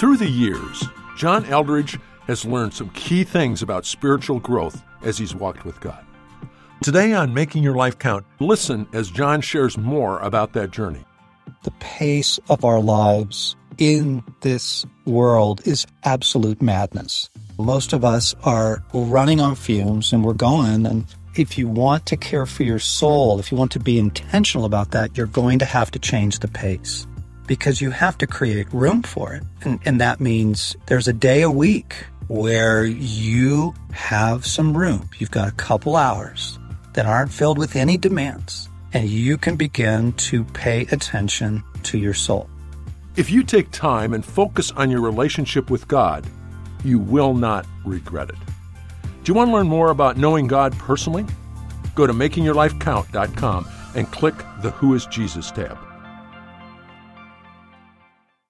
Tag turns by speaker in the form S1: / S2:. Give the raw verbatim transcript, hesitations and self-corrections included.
S1: Through the years, John Eldredge has learned some key things about spiritual growth as he's walked with God. Today on Making Your Life Count, listen as John shares more about that journey.
S2: The pace of our lives in this world is absolute madness. Most of us are running on fumes and we're going, and if you want to care for your soul, if you want to be intentional about that, you're going to have to change the pace because you have to create room for it. And, and that means there's a day a week where you have some room. You've got a couple hours that aren't filled with any demands, and you can begin to pay attention to your soul.
S1: If you take time and focus on your relationship with God, you will not regret it. Do you want to learn more about knowing God personally? Go to making your life count dot com and click the Who is Jesus tab.